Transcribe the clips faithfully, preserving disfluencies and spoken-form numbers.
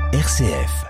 R C F.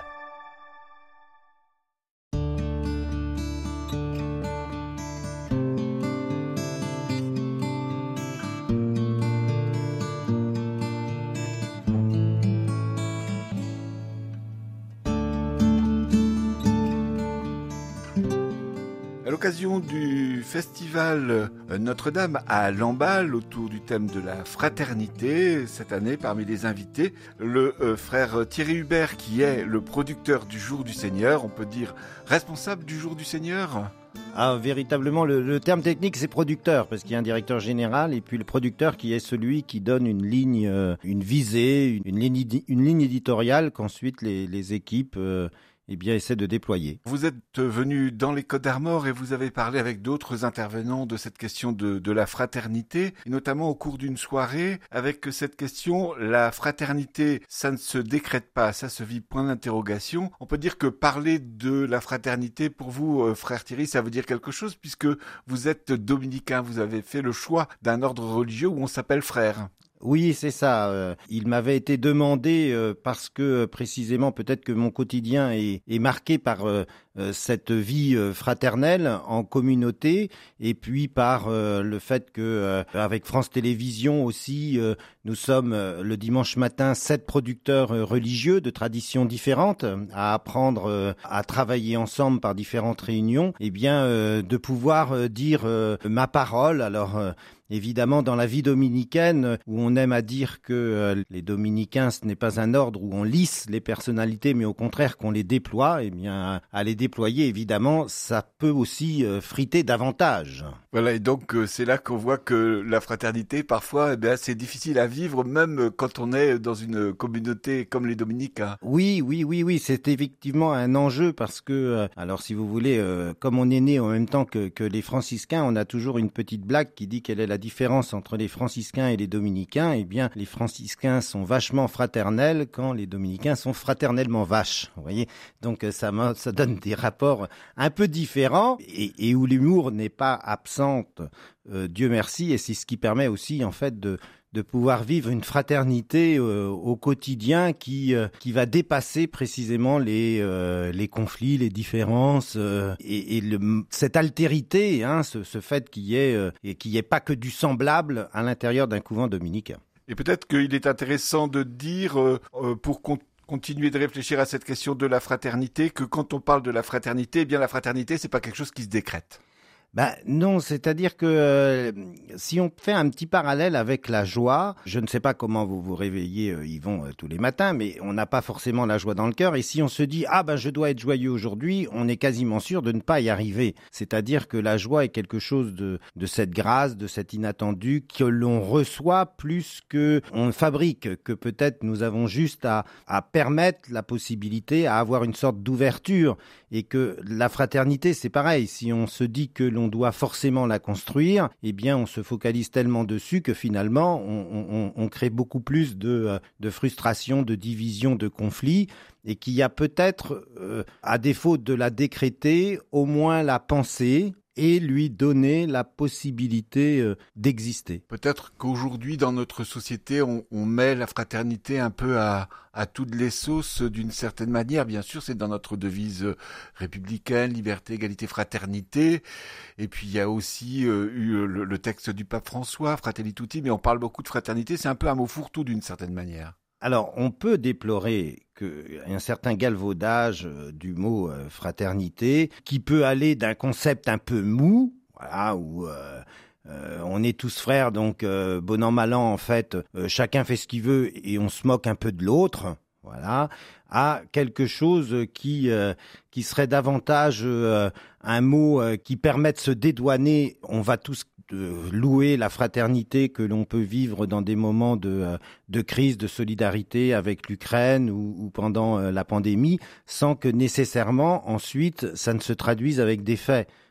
À l'occasion du festival Notre-Dame à Lamballe, autour du thème de la fraternité, cette année, parmi les invités, le euh, frère Thierry Hubert, qui est le producteur du Jour du Seigneur, on peut dire responsable du Jour du Seigneur. Ah, véritablement, le, le terme technique, c'est producteur, parce qu'il y a un directeur général, et puis le producteur qui est celui qui donne une ligne, euh, une visée, une, une, ligne, une ligne éditoriale qu'ensuite les, les équipes euh, eh bien, essaient de déployer. Vous êtes venu dans les Côtes d'Armor et vous avez parlé avec d'autres intervenants de cette question de, de la fraternité, et notamment au cours d'une soirée, avec cette question, la fraternité, ça ne se décrète pas, ça se vit, point d'interrogation. On peut dire que parler de la fraternité, pour vous, euh, frère Thierry, ça veut dire quelque chose, puisque vous êtes dominicain, vous avez fait le choix d'un ordre religieux où on s'appelle frère. Oui, c'est ça. Euh, il m'avait été demandé euh, parce que euh, précisément peut-être que mon quotidien est, est marqué par euh, euh, cette vie euh, fraternelle en communauté, et puis par euh, le fait que euh, avec France Télévisions aussi, euh, nous sommes euh, le dimanche matin sept producteurs euh, religieux de traditions différentes à apprendre euh, à travailler ensemble par différentes réunions. Et bien euh, de pouvoir euh, dire euh, ma parole. Alors euh, Évidemment, dans la vie dominicaine, où on aime à dire que euh, les dominicains, ce n'est pas un ordre où on lisse les personnalités, mais au contraire qu'on les déploie, eh bien, à les déployer, évidemment, ça peut aussi euh, friter davantage. Voilà, et donc euh, c'est là qu'on voit que la fraternité, parfois, eh bien, c'est difficile à vivre, même quand on est dans une communauté comme les dominicains. Oui, oui, oui, oui, c'est effectivement un enjeu parce que, euh, alors si vous voulez, euh, comme on est né en même temps que, que les franciscains, on a toujours une petite blague qui dit quelle est la différence entre les franciscains et les dominicains. Eh bien, les franciscains sont vachement fraternels quand les dominicains sont fraternellement vaches. Vous voyez, donc ça, ça donne des rapports un peu différents et, et où l'humour n'est pas absente, euh, Dieu merci, et c'est ce qui permet aussi en fait de de pouvoir vivre une fraternité euh, au quotidien qui euh, qui va dépasser précisément les euh, les conflits, les différences euh, et, et le, cette altérité, hein, ce, ce fait qu'il y ait euh, et qu'il y ait pas que du semblable à l'intérieur d'un couvent dominicain. Et peut-être qu'il est intéressant de dire euh, euh, pour qu'on continuer de réfléchir à cette question de la fraternité, que quand on parle de la fraternité, eh bien la fraternité, c'est pas quelque chose qui se décrète. Ben non, c'est-à-dire que euh, si on fait un petit parallèle avec la joie, je ne sais pas comment vous vous réveillez, euh, Yvon, euh, tous les matins, mais on n'a pas forcément la joie dans le cœur. Et si on se dit « Ah ben je dois être joyeux aujourd'hui », on est quasiment sûr de ne pas y arriver. C'est-à-dire que la joie est quelque chose de, de cette grâce, de cet inattendu que l'on reçoit plus que on fabrique, que peut-être nous avons juste à, à permettre la possibilité, à avoir une sorte d'ouverture. Et que la fraternité, c'est pareil. Si on se dit que l'on doit forcément la construire, eh bien, on se focalise tellement dessus que finalement, on, on, on crée beaucoup plus de, de frustration, de division, de conflits, et qu'il y a peut-être, euh, à défaut de la décréter, au moins la penser et lui donner la possibilité euh, d'exister. Peut-être qu'aujourd'hui, dans notre société, on, on met la fraternité un peu à, à toutes les sauces d'une certaine manière. Bien sûr, c'est dans notre devise républicaine, liberté, égalité, fraternité. Et puis, il y a aussi euh, eu le, le texte du pape François, Fratelli Tutti, mais on parle beaucoup de fraternité. C'est un peu un mot fourre-tout d'une certaine manière. Alors, on peut déplorer qu'un certain galvaudage euh, du mot euh, fraternité, qui peut aller d'un concept un peu mou, voilà, où euh, euh, on est tous frères, donc euh, bon an mal an, en fait, euh, chacun fait ce qu'il veut et on se moque un peu de l'autre, voilà, à quelque chose qui euh, qui serait davantage euh, un mot euh, qui permet de se dédouaner. On va tous de louer la fraternité que l'on peut vivre dans des moments de, de crise, de solidarité avec l'Ukraine ou, ou pendant la pandémie, sans que nécessairement ensuite ça ne se traduise avec des faits.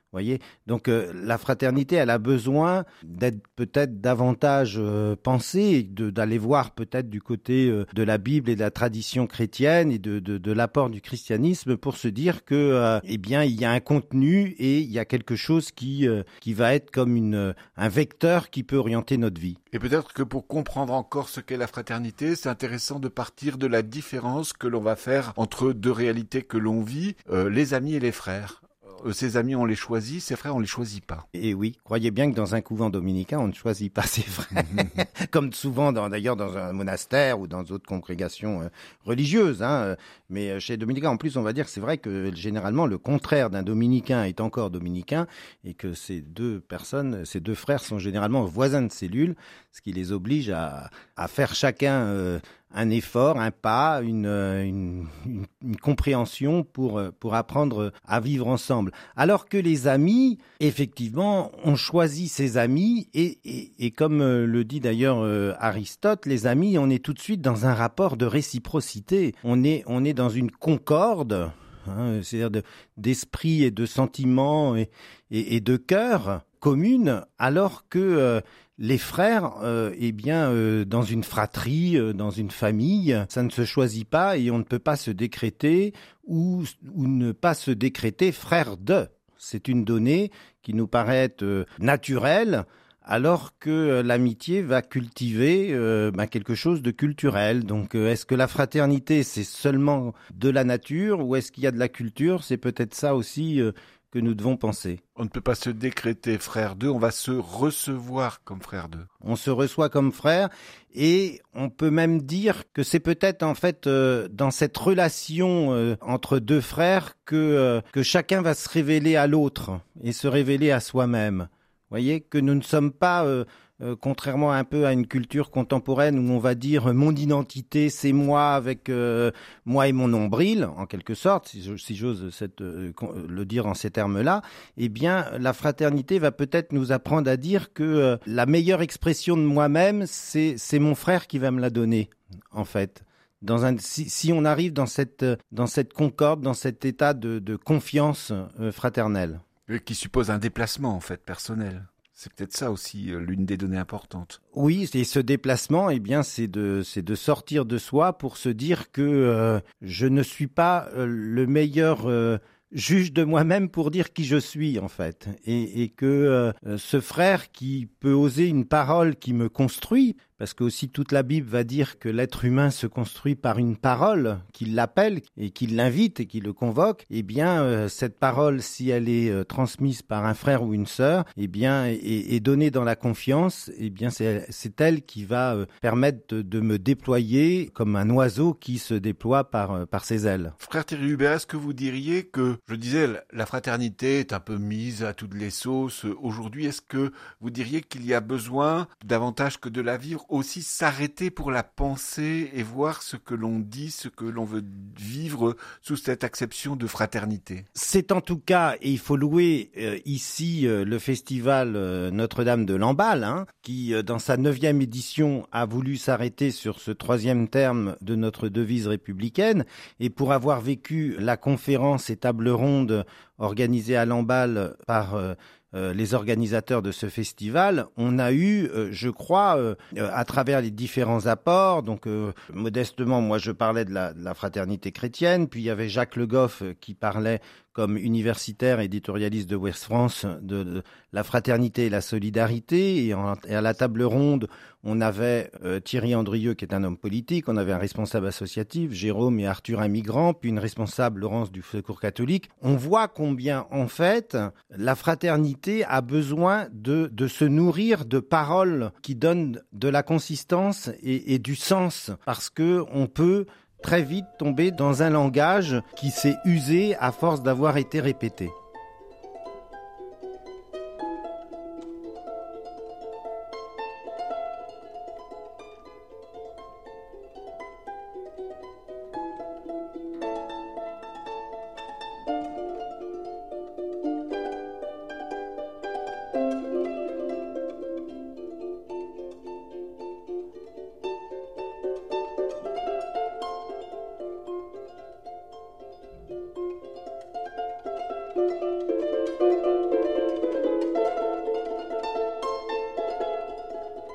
Voyez, donc euh, la fraternité, elle a besoin d'être peut-être davantage euh, pensée, de, d'aller voir peut-être du côté euh, de la Bible et de la tradition chrétienne et de, de, de l'apport du christianisme pour se dire que, euh, eh bien, il y a un contenu et il y a quelque chose qui euh, qui va être comme une un vecteur qui peut orienter notre vie. Et peut-être que pour comprendre encore ce qu'est la fraternité, c'est intéressant de partir de la différence que l'on va faire entre deux réalités que l'on vit, euh, les amis et les frères. Ses amis, on les choisit, ses frères, on les choisit pas. Et oui, croyez bien que dans un couvent dominicain, on ne choisit pas ses frères. Comme souvent, dans, d'ailleurs, dans un monastère ou dans d'autres congrégations euh, religieuses. Hein. Mais chez les dominicains, en plus, on va dire que c'est vrai que généralement, le contraire d'un dominicain est encore dominicain et que ces deux personnes, ces deux frères sont généralement voisins de cellule, ce qui les oblige à, à faire chacun euh, un effort, un pas, une, une, une, une compréhension pour, pour apprendre à vivre ensemble. Alors que les amis, effectivement, on choisit ses amis et, et, et comme le dit d'ailleurs Aristote, les amis, on est tout de suite dans un rapport de réciprocité. On est, on est dans une concorde, hein, c'est-à-dire de, d'esprit et de sentiments et, et, et de cœur commune, alors que euh, les frères, euh, eh bien, euh, dans une fratrie, euh, dans une famille, ça ne se choisit pas et on ne peut pas se décréter ou, ou ne pas se décréter frère de. C'est une donnée qui nous paraît être euh, naturelle, alors que euh, l'amitié va cultiver euh, ben, quelque chose de culturel. Donc, euh, est-ce que la fraternité, c'est seulement de la nature ou est-ce qu'il y a de la culture ? C'est peut-être ça aussi euh, que nous devons penser. On ne peut pas se décréter frère d'eux, on va se recevoir comme frère d'eux. On se reçoit comme frère et on peut même dire que c'est peut-être en fait euh, dans cette relation euh, entre deux frères que, euh, que chacun va se révéler à l'autre et se révéler à soi-même. Vous voyez, que nous ne sommes pas... Euh, Euh, contrairement un peu à une culture contemporaine où on va dire euh, mon identité c'est moi avec euh, moi et mon nombril en quelque sorte, si, si j'ose cette, euh, le dire en ces termes-là, eh bien la fraternité va peut-être nous apprendre à dire que euh, la meilleure expression de moi-même c'est c'est mon frère qui va me la donner en fait. Dans un, si, si on arrive dans cette dans cette concorde, dans cet état de, de confiance euh, fraternelle, et qui suppose un déplacement en fait personnel. C'est peut-être ça aussi euh, l'une des données importantes. Oui, et ce déplacement, eh bien, c'est de, c'est de sortir de soi pour se dire que euh, je ne suis pas euh, le meilleur euh, juge de moi-même pour dire qui je suis, en fait. Et, et que euh, ce frère qui peut oser une parole qui me construit, parce que aussi toute la Bible va dire que l'être humain se construit par une parole qui l'appelle et qui l'invite et qui le convoque, eh bien euh, cette parole, si elle est euh, transmise par un frère ou une sœur, eh bien est, est donnée dans la confiance, eh bien c'est, c'est elle qui va euh, permettre de, de me déployer comme un oiseau qui se déploie par, euh, par ses ailes. Frère Thierry Hubert, est-ce que vous diriez que, je disais, la fraternité est un peu mise à toutes les sauces aujourd'hui, est-ce que vous diriez qu'il y a besoin davantage que de la vivre, aussi s'arrêter pour la penser et voir ce que l'on dit, ce que l'on veut vivre sous cette acception de fraternité? C'est en tout cas, et il faut louer euh, ici euh, le festival euh, Notre-Dame de Lamballe, hein, qui euh, dans sa neuvième édition a voulu s'arrêter sur ce troisième terme de notre devise républicaine, et pour avoir vécu la conférence et table ronde organisée à Lamballe par euh, Euh, les organisateurs de ce festival, on a eu, euh, je crois, euh, euh, à travers les différents apports, donc euh, modestement, moi je parlais de la, de la fraternité chrétienne, puis il y avait Jacques Le Goff euh, qui parlait comme universitaire éditorialiste de Ouest France de, de la fraternité et la solidarité, et, en, et à la table ronde, on avait euh, Thierry Andrieux qui est un homme politique, on avait un responsable associatif, Jérôme et Arthur un migrant, puis une responsable Laurence du Secours catholique. On voit combien en fait la fraternité a besoin de, de se nourrir de paroles qui donnent de la consistance et, et du sens, parce que on peut très vite tomber dans un langage qui s'est usé à force d'avoir été répété.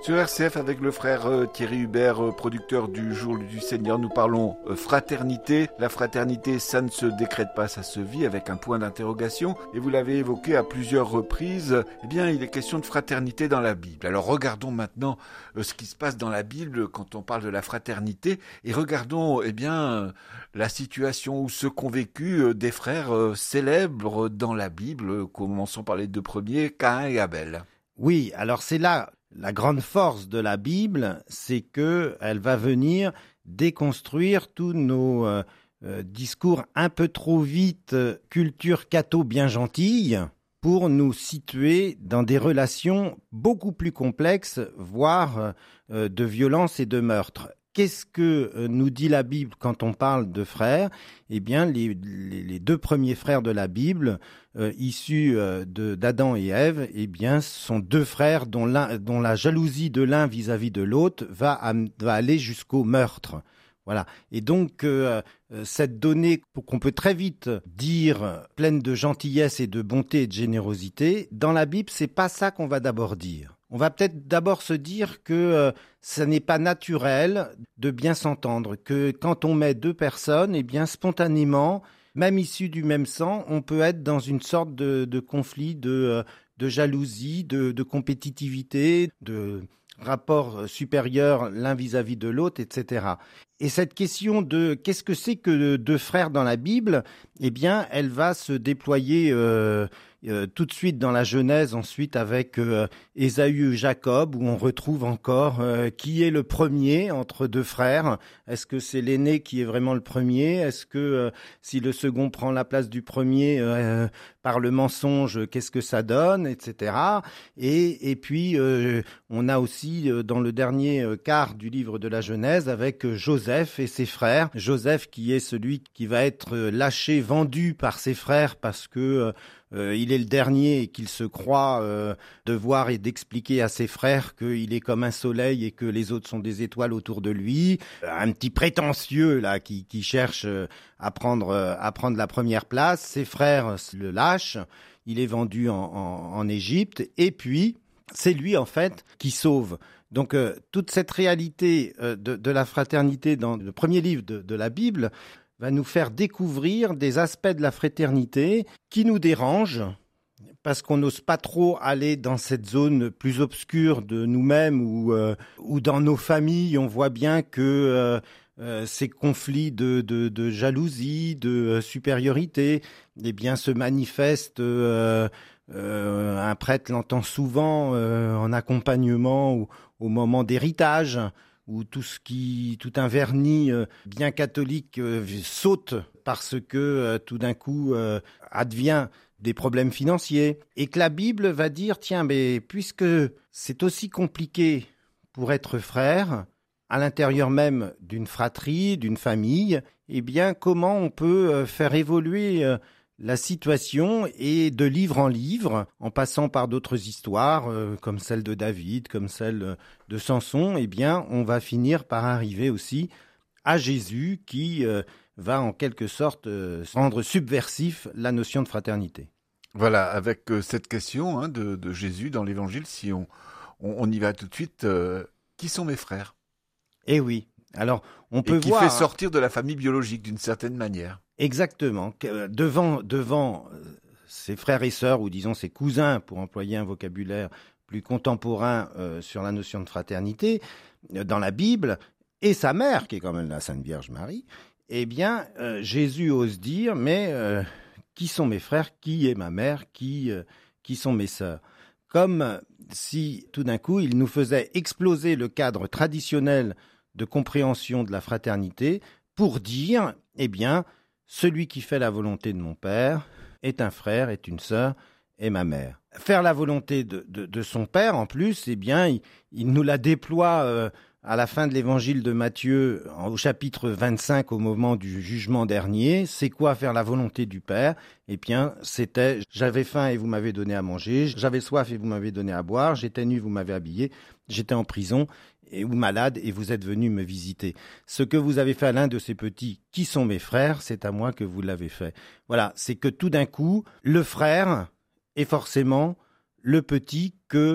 Sur R C F, avec le frère euh, Thierry Hubert, euh, producteur du Jour du Seigneur, nous parlons euh, fraternité. La fraternité, ça ne se décrète pas, ça se vit, avec un point d'interrogation. Et vous l'avez évoqué à plusieurs reprises, eh bien, il est question de fraternité dans la Bible. Alors regardons maintenant euh, ce qui se passe dans la Bible quand on parle de la fraternité, et regardons eh bien euh, la situation où ce qu'ont vécu euh, des frères euh, célèbres dans la Bible. Commençons par les deux premiers, Caïn et Abel. Oui, alors c'est là la grande force de la Bible, c'est que elle va venir déconstruire tous nos euh, euh, discours un peu trop vite, euh, culture catho bien gentille, pour nous situer dans des relations beaucoup plus complexes, voire euh, de violence et de meurtre. Qu'est-ce que euh, nous dit la Bible quand on parle de frères ? Eh bien, les, les, les deux premiers frères de la Bible, euh, issus euh, de, d'Adam et Ève, eh bien, sont deux frères dont, l'un, dont la jalousie de l'un vis-à-vis de l'autre va, va aller jusqu'au meurtre. Voilà. Et donc, euh, cette donnée qu'on peut très vite dire pleine de gentillesse et de bonté et de générosité, dans la Bible, c'est pas ça qu'on va d'abord dire. On va peut-être d'abord se dire que euh, ce n'est pas naturel de bien s'entendre, que quand on met deux personnes, eh bien spontanément, même issues du même sang, on peut être dans une sorte de, de conflit, de, euh, de jalousie, de, de compétitivité, de rapport supérieur l'un vis-à-vis de l'autre, et cetera. Et cette question de qu'est-ce que c'est que deux frères dans la Bible, eh bien, elle va se déployer euh, euh, tout de suite dans la Genèse, ensuite avec euh, Ésaü et Jacob, où on retrouve encore euh, qui est le premier entre deux frères. Est-ce que c'est l'aîné qui est vraiment le premier ? Est-ce que euh, si le second prend la place du premier euh, par le mensonge, qu'est-ce que ça donne, et cetera. Et, et puis, euh, on a aussi euh, dans le dernier euh, quart du livre de la Genèse avec euh, Joseph et ses frères. Joseph qui est celui qui va être euh, lâché, vendu par ses frères parce que euh, Euh, il est le dernier et qu'il se croit euh, devoir et d'expliquer à ses frères qu'il est comme un soleil et que les autres sont des étoiles autour de lui. Un petit prétentieux là qui, qui cherche euh, à prendre euh, à prendre la première place. Ses frères le lâchent. Il est vendu en, en, en Égypte et puis c'est lui en fait qui sauve. Donc euh, toute cette réalité euh, de, de la fraternité dans le premier livre de, de la Bible va nous faire découvrir des aspects de la fraternité qui nous dérangent parce qu'on n'ose pas trop aller dans cette zone plus obscure de nous-mêmes ou, euh, ou dans nos familles. On voit bien que euh, euh, ces conflits de, de, de jalousie, de euh, supériorité, eh bien, se manifestent. Euh, euh, un prêtre l'entend souvent euh, en accompagnement ou au moment d'héritage, où tout ce qui, tout un vernis euh, bien catholique euh, saute parce que euh, tout d'un coup euh, advient des problèmes financiers, et que la Bible va dire tiens, mais puisque c'est aussi compliqué pour être frère à l'intérieur même d'une fratrie, d'une famille, eh bien comment on peut euh, faire évoluer euh, la situation, et de livre en livre, en passant par d'autres histoires, euh, comme celle de David, comme celle de Samson, eh bien, on va finir par arriver aussi à Jésus qui euh, va en quelque sorte euh, rendre subversif la notion de fraternité. Voilà, avec euh, cette question hein, de, de Jésus dans l'Évangile, si on, on, on y va tout de suite, euh, qui sont mes frères ? Eh oui, alors on peut Et qui voir... fait sortir de la famille biologique d'une certaine manière. Exactement. Devant, devant ses frères et sœurs, ou disons ses cousins, pour employer un vocabulaire plus contemporain euh, sur la notion de fraternité, euh, dans la Bible, et sa mère, qui est quand même la Sainte Vierge Marie, eh bien, euh, Jésus ose dire, mais euh, qui sont mes frères, qui est ma mère, qui, euh, qui sont mes sœurs ? Comme si, tout d'un coup, il nous faisait exploser le cadre traditionnel de compréhension de la fraternité pour dire, eh bien, celui qui fait la volonté de mon père est un frère, est une sœur, est ma mère. Faire la volonté de, de, de son père, en plus, eh bien, il, il nous la déploie euh, à la fin de l'évangile de Matthieu, au chapitre vingt-cinq, au moment du jugement dernier. C'est quoi faire la volonté du Père ? Eh bien, c'était « j'avais faim et vous m'avez donné à manger, j'avais soif et vous m'avez donné à boire, j'étais nu, vous m'avez habillé, j'étais en prison et, ou malade et vous êtes venu me visiter. Ce que vous avez fait à l'un de ces petits qui sont mes frères, c'est à moi que vous l'avez fait. » Voilà, c'est que tout d'un coup, le frère est forcément le petit que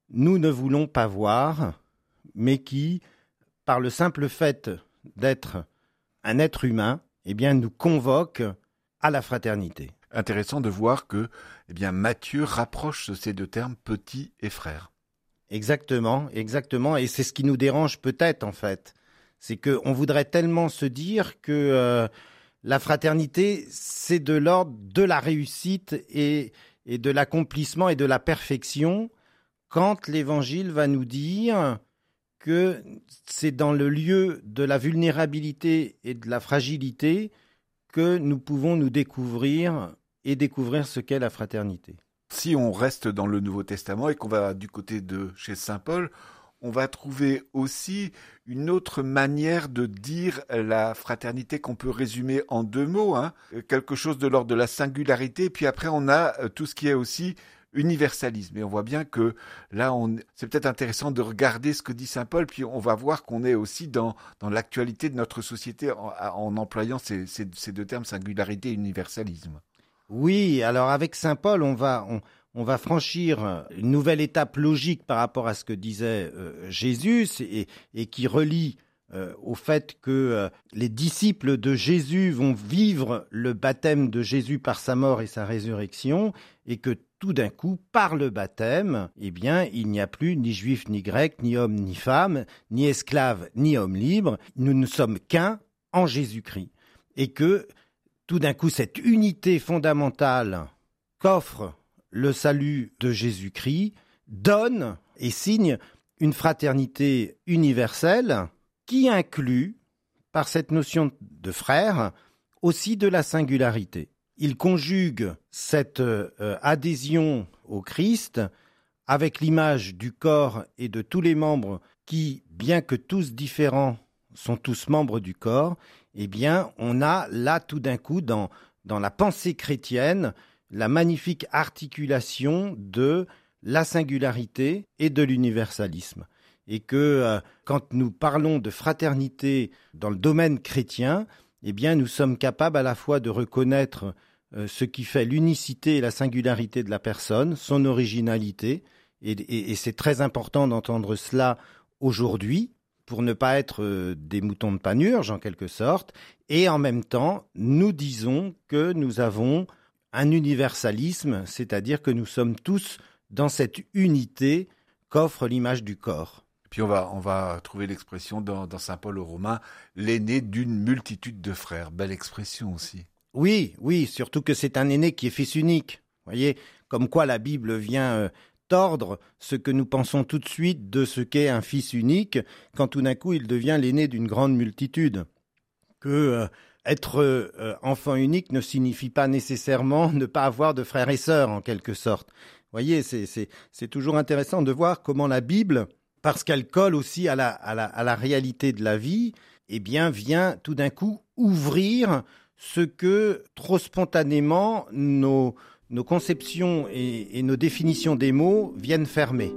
nous ne voulons pas voir, mais qui, par le simple fait d'être un être humain, eh bien, nous convoque à la fraternité. Intéressant de voir que eh bien, Matthieu rapproche ces deux termes, petit et frère. Exactement, exactement, et c'est ce qui nous dérange peut-être en fait. C'est qu'on voudrait tellement se dire que euh, la fraternité, c'est de l'ordre de la réussite et, et de l'accomplissement et de la perfection, quand l'Évangile va nous dire que c'est dans le lieu de la vulnérabilité et de la fragilité que nous pouvons nous découvrir et découvrir ce qu'est la fraternité. Si on reste dans le Nouveau Testament et qu'on va du côté de chez saint Paul, on va trouver aussi une autre manière de dire la fraternité qu'on peut résumer en deux mots, hein, quelque chose de l'ordre de la singularité, puis après on a tout ce qui est aussi universalisme. Et on voit bien que là, on... c'est peut-être intéressant de regarder ce que dit saint Paul, puis on va voir qu'on est aussi dans, dans l'actualité de notre société en, en employant ces, ces, ces deux termes, singularité et universalisme. Oui, alors avec saint Paul, on va, on, on va franchir une nouvelle étape logique par rapport à ce que disait euh, Jésus et, et qui relie euh, au fait que euh, les disciples de Jésus vont vivre le baptême de Jésus par sa mort et sa résurrection et que tout d'un coup, par le baptême, eh bien, il n'y a plus ni juif ni grec, ni homme ni femme, ni esclave ni homme libre. Nous ne sommes qu'un en Jésus-Christ. Et que tout d'un coup, cette unité fondamentale qu'offre le salut de Jésus-Christ donne et signe une fraternité universelle qui inclut, par cette notion de frère, aussi de la singularité. Il conjugue cette euh, adhésion au Christ avec l'image du corps et de tous les membres qui, bien que tous différents, sont tous membres du corps. Eh bien, on a là tout d'un coup dans, dans la pensée chrétienne la magnifique articulation de la singularité et de l'universalisme. Et que euh, quand nous parlons de fraternité dans le domaine chrétien, eh bien, nous sommes capables à la fois de reconnaître euh, ce qui fait l'unicité et la singularité de la personne, son originalité, et, et, et c'est très important d'entendre cela aujourd'hui, pour ne pas être euh, des moutons de Panurge, en quelque sorte, et en même temps, nous disons que nous avons un universalisme, c'est-à-dire que nous sommes tous dans cette unité qu'offre l'image du corps. Puis on va, on va trouver l'expression dans, dans saint Paul aux Romains, l'aîné d'une multitude de frères. Belle expression aussi. Oui, oui, surtout que c'est un aîné qui est fils unique. Vous voyez, comme quoi la Bible vient euh, tordre ce que nous pensons tout de suite de ce qu'est un fils unique, quand tout d'un coup il devient l'aîné d'une grande multitude. Que euh, être euh, enfant unique ne signifie pas nécessairement ne pas avoir de frères et sœurs, en quelque sorte. Vous voyez, c'est, c'est, c'est toujours intéressant de voir comment la Bible, parce qu'elle colle aussi à la, à la, à la réalité de la vie, eh bien, vient tout d'un coup ouvrir ce que trop spontanément nos, nos conceptions et, et nos définitions des mots viennent fermer.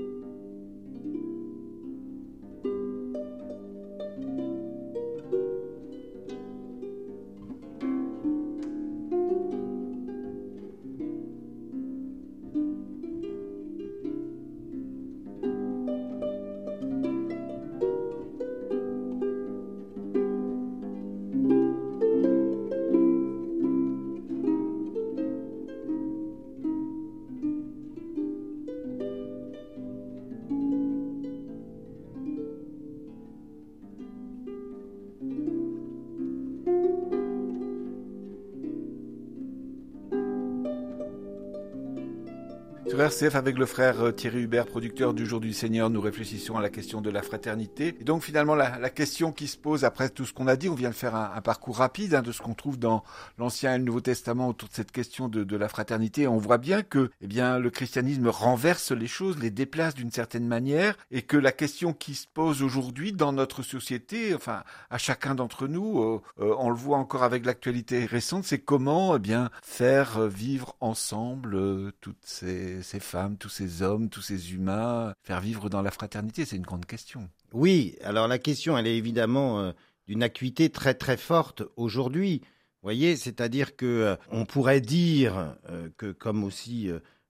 Sur R C F, avec le frère Thierry Hubert, producteur du Jour du Seigneur, nous réfléchissons à la question de la fraternité. Et donc finalement, la, la question qui se pose après tout ce qu'on a dit, on vient de faire un, un parcours rapide hein, de ce qu'on trouve dans l'Ancien et le Nouveau Testament autour de cette question de, de la fraternité. Et on voit bien que eh bien, le christianisme renverse les choses, les déplace d'une certaine manière, et que la question qui se pose aujourd'hui dans notre société, enfin à chacun d'entre nous, euh, euh, on le voit encore avec l'actualité récente, c'est comment eh bien, faire vivre ensemble euh, toutes ces ces femmes, tous ces hommes, tous ces humains, faire vivre dans la fraternité, c'est une grande question. Oui, alors la question, elle est évidemment euh, d'une acuité très très forte aujourd'hui. Vous voyez, c'est-à-dire que euh, on pourrait dire euh, que, comme aussi euh,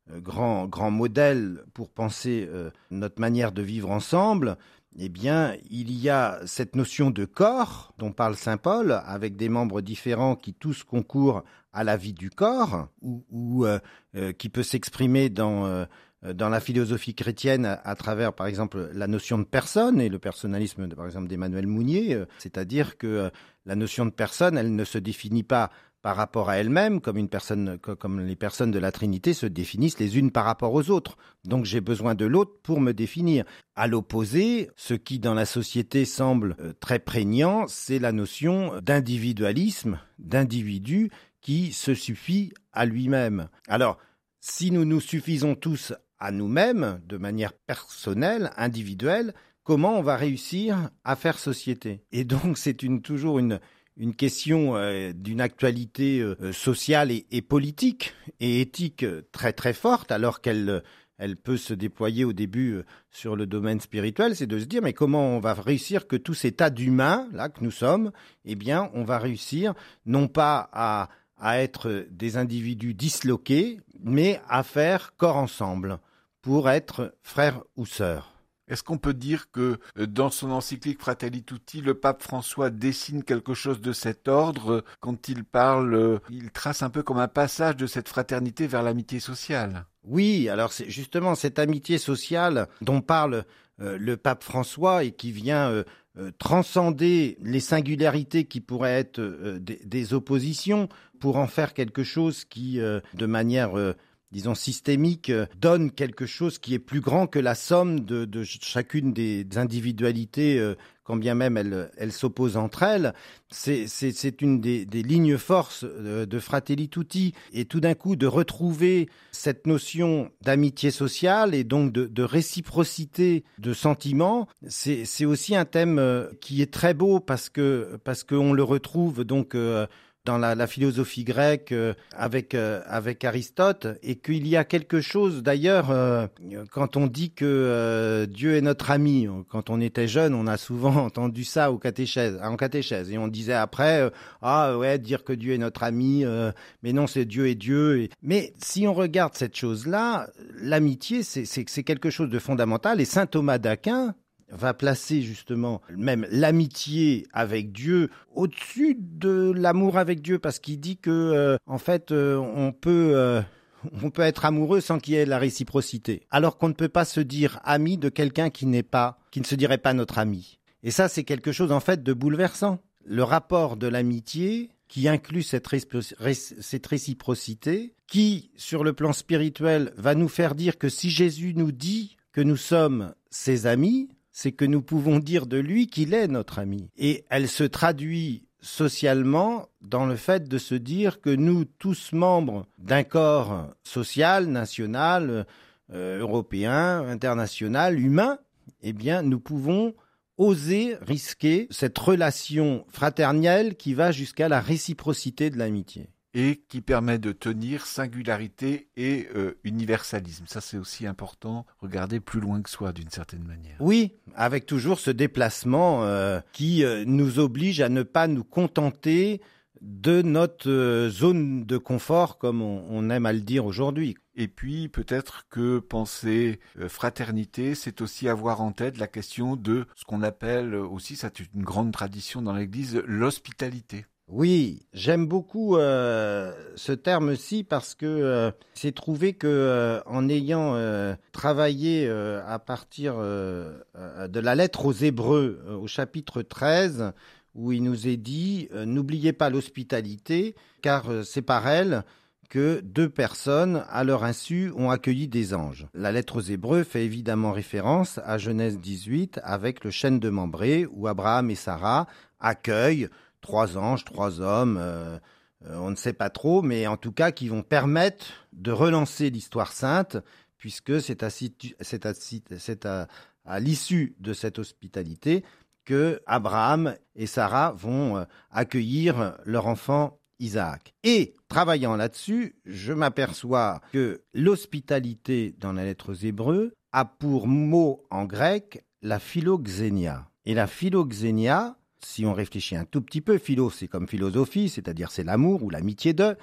grand, grand modèle pour penser euh, notre manière de vivre ensemble, eh bien, il y a cette notion de corps dont parle saint Paul, avec des membres différents qui tous concourent à la vie du corps, ou, ou euh, euh, qui peut s'exprimer dans, euh, dans la philosophie chrétienne à, à travers, par exemple, la notion de personne et le personnalisme, par exemple, d'Emmanuel Mounier, euh, c'est-à-dire que euh, la notion de personne, elle ne se définit pas par rapport à elle-même, comme une personne, comme les personnes de la Trinité se définissent les unes par rapport aux autres. Donc j'ai besoin de l'autre pour me définir. À l'opposé, ce qui dans la société semble très prégnant, c'est la notion d'individualisme, d'individu qui se suffit à lui-même. Alors, si nous nous suffisons tous à nous-mêmes, de manière personnelle, individuelle, comment on va réussir à faire société? Et donc c'est une, toujours une... une question euh, d'une actualité euh, sociale et, et politique et éthique très très forte, alors qu'elle elle peut se déployer au début euh, sur le domaine spirituel, c'est de se dire mais comment on va réussir que tous ces tas d'humains là que nous sommes, eh bien on va réussir non pas à, à être des individus disloqués, mais à faire corps ensemble pour être frères ou sœurs. Est-ce qu'on peut dire que dans son encyclique Fratelli Tutti, le pape François dessine quelque chose de cet ordre quand il parle, il trace un peu comme un passage de cette fraternité vers l'amitié sociale? Oui, alors c'est justement cette amitié sociale dont parle euh, le pape François et qui vient euh, euh, transcender les singularités qui pourraient être euh, des, des oppositions pour en faire quelque chose qui, euh, de manière... Euh, disons, systémique, donne quelque chose qui est plus grand que la somme de, de chacune des individualités, euh, quand bien même elles, elles s'opposent entre elles. C'est, c'est, c'est une des, des lignes forces de, de Fratelli Tutti. Et tout d'un coup, de retrouver cette notion d'amitié sociale et donc de, de réciprocité de sentiments, c'est, c'est aussi un thème qui est très beau parce que parce qu'on le retrouve donc... Euh, dans la, la philosophie grecque euh, avec euh, avec Aristote, et qu'il y a quelque chose d'ailleurs euh, quand on dit que euh, Dieu est notre ami. Quand on était jeune, on a souvent entendu ça au catéchèse, en catéchèse, et on disait après euh, ah ouais, dire que Dieu est notre ami, euh, mais non, c'est Dieu est Dieu. Et... Mais si on regarde cette chose-là, l'amitié c'est c'est c'est quelque chose de fondamental, et saint Thomas d'Aquin va placer justement même l'amitié avec Dieu au-dessus de l'amour avec Dieu, parce qu'il dit que euh, en fait euh, on peut euh, on peut être amoureux sans qu'il y ait la réciprocité, alors qu'on ne peut pas se dire ami de quelqu'un qui n'est pas, qui ne se dirait pas notre ami. Et ça, c'est quelque chose en fait de bouleversant. Le rapport de l'amitié qui inclut cette, ré- cette réciprocité, qui sur le plan spirituel va nous faire dire que si Jésus nous dit que nous sommes ses amis, c'est que nous pouvons dire de lui qu'il est notre ami. Et elle se traduit socialement dans le fait de se dire que nous, tous membres d'un corps social, national, euh, européen, international, humain, eh bien, nous pouvons oser risquer cette relation fraternelle qui va jusqu'à la réciprocité de l'amitié. Et qui permet de tenir singularité et euh, universalisme. Ça, c'est aussi important, regarder plus loin que soi, d'une certaine manière. Oui, avec toujours ce déplacement euh, qui euh, nous oblige à ne pas nous contenter de notre euh, zone de confort, comme on, on aime à le dire aujourd'hui. Et puis, peut-être que penser euh, fraternité, c'est aussi avoir en tête la question de ce qu'on appelle aussi, c'est une grande tradition dans l'Église, l'hospitalité. Oui, j'aime beaucoup euh, ce terme-ci parce que euh, c'est trouvé que euh, en ayant euh, travaillé euh, à partir euh, de la lettre aux Hébreux euh, au chapitre treize, où il nous est dit euh, « N'oubliez pas l'hospitalité, car euh, c'est par elle que deux personnes, à leur insu, ont accueilli des anges. » La lettre aux Hébreux fait évidemment référence à Genèse dix-huit avec le chêne de Mambré, où Abraham et Sarah accueillent trois anges, trois hommes, euh, euh, on ne sait pas trop, mais en tout cas qui vont permettre de relancer l'histoire sainte, puisque c'est à, c'est à, c'est à, à l'issue de cette hospitalité que Abraham et Sarah vont euh, accueillir leur enfant Isaac. Et travaillant là-dessus, je m'aperçois que l'hospitalité dans la lettre aux Hébreux a pour mot en grec la philoxénia. Et la philoxénia, si on réfléchit un tout petit peu, philo, c'est comme philosophie, c'est-à-dire c'est l'amour ou l'amitié de.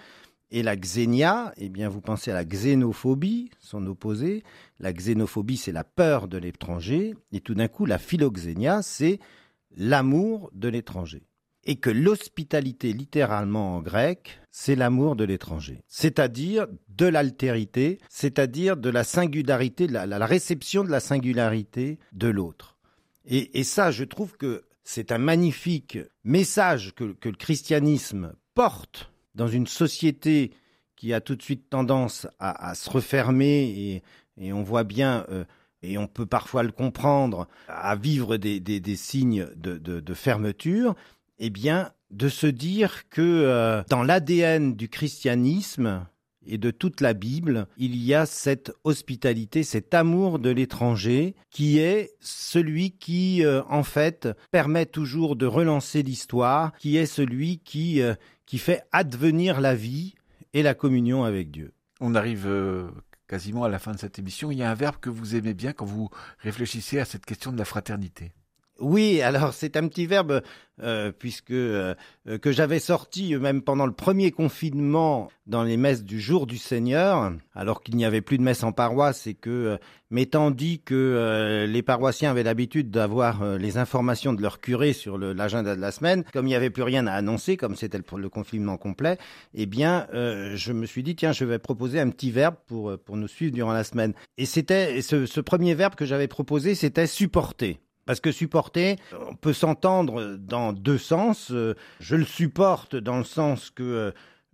Et la xénia, eh bien, vous pensez à la xénophobie, son opposé. La xénophobie, c'est la peur de l'étranger. Et tout d'un coup, la philoxénia, c'est l'amour de l'étranger. Et que l'hospitalité, littéralement en grec, c'est l'amour de l'étranger. C'est-à-dire de l'altérité, c'est-à-dire de la singularité, de la, la réception de la singularité de l'autre. Et, et ça, je trouve que c'est un magnifique message que, que le christianisme porte dans une société qui a tout de suite tendance à, à se refermer, et, et on voit bien, euh, et on peut parfois le comprendre, à vivre des, des, des signes de, de, de fermeture, eh bien, de se dire que euh, dans l'A D N du christianisme et de toute la Bible, il y a cette hospitalité, cet amour de l'étranger qui est celui qui, euh, en fait, permet toujours de relancer l'histoire, qui est celui qui, euh, qui fait advenir la vie et la communion avec Dieu. On arrive euh, quasiment à la fin de cette émission. Il y a un verbe que vous aimez bien quand vous réfléchissez à cette question de la fraternité. Oui, alors c'est un petit verbe euh, puisque euh, que j'avais sorti même pendant le premier confinement dans les messes du jour du Seigneur, alors qu'il n'y avait plus de messe en paroisse et que, euh, m'étant dit que euh, les paroissiens avaient l'habitude d'avoir euh, les informations de leur curé sur le, l'agenda de la semaine, comme il n'y avait plus rien à annoncer, comme c'était le, le confinement complet, eh bien, euh, je me suis dit, tiens, je vais proposer un petit verbe pour, pour nous suivre durant la semaine. Et c'était ce, ce premier verbe que j'avais proposé, c'était supporter. Parce que supporter, on peut s'entendre dans deux sens. Je le supporte dans le sens que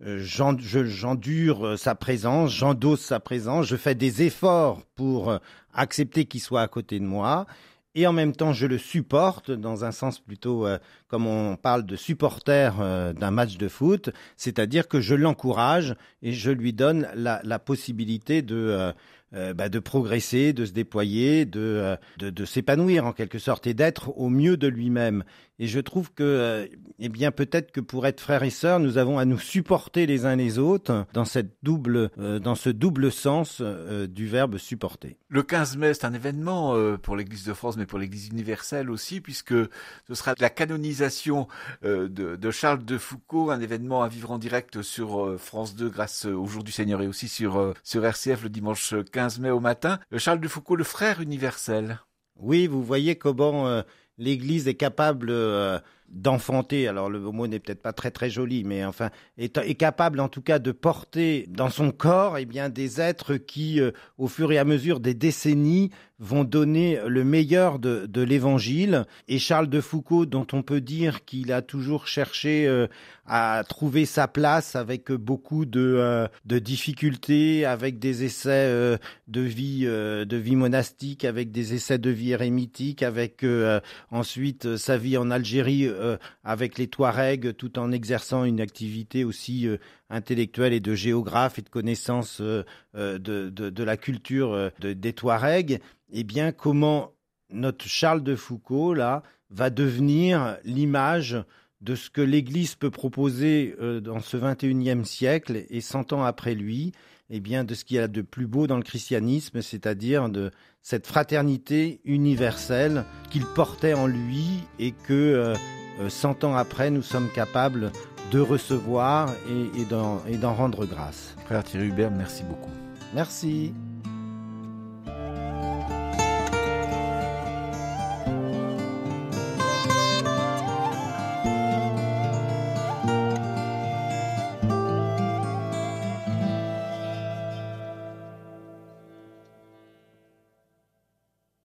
j'endure sa présence, j'endosse sa présence, je fais des efforts pour accepter qu'il soit à côté de moi. Et en même temps, je le supporte dans un sens plutôt euh, comme on parle de supporter euh, d'un match de foot, c'est-à-dire que je l'encourage et je lui donne la, la possibilité de... Euh, Euh, bah, de progresser, de se déployer, de, euh, de, de s'épanouir en quelque sorte et d'être au mieux de lui-même. Et je trouve que, euh, eh bien, peut-être que pour être frères et sœurs, nous avons à nous supporter les uns les autres dans cette double, euh, dans ce double sens euh, du verbe supporter. Le quinze mai, c'est un événement euh, pour l'Église de France, mais pour l'Église universelle aussi, puisque ce sera la canonisation euh, de, de Charles de Foucauld, un événement à vivre en direct sur euh, France deux grâce au Jour du Seigneur et aussi sur, euh, sur R C F le dimanche quinze mai au matin. Charles de Foucauld, le frère universel. Oui, vous voyez comment euh, l'Église est capable euh, d'enfanter, alors le mot n'est peut-être pas très très joli, mais enfin, est, est capable en tout cas de porter dans son corps eh bien, des êtres qui, euh, au fur et à mesure des décennies, vont donner le meilleur de, de l'Évangile. Et Charles de Foucauld, dont on peut dire qu'il a toujours cherché euh, à trouver sa place avec beaucoup de, euh, de difficultés, avec des essais euh, de vie, euh, de vie monastique, avec des essais de vie érémitique, avec euh, ensuite euh, sa vie en Algérie euh, avec les Touaregs, tout en exerçant une activité aussi euh, intellectuelle et de géographe et de connaissance euh, euh, de, de, de la culture euh, de, des Touaregs. Eh bien, comment notre Charles de Foucauld, là, va devenir l'image de ce que l'Église peut proposer euh, dans ce vingt et unième siècle et cent ans après lui, eh bien, de ce qu'il y a de plus beau dans le christianisme, c'est-à-dire de cette fraternité universelle qu'il portait en lui et que euh, cent ans après, nous sommes capables de recevoir et, et, d'en, et d'en rendre grâce. Frère Thierry Hubert, merci beaucoup. Merci.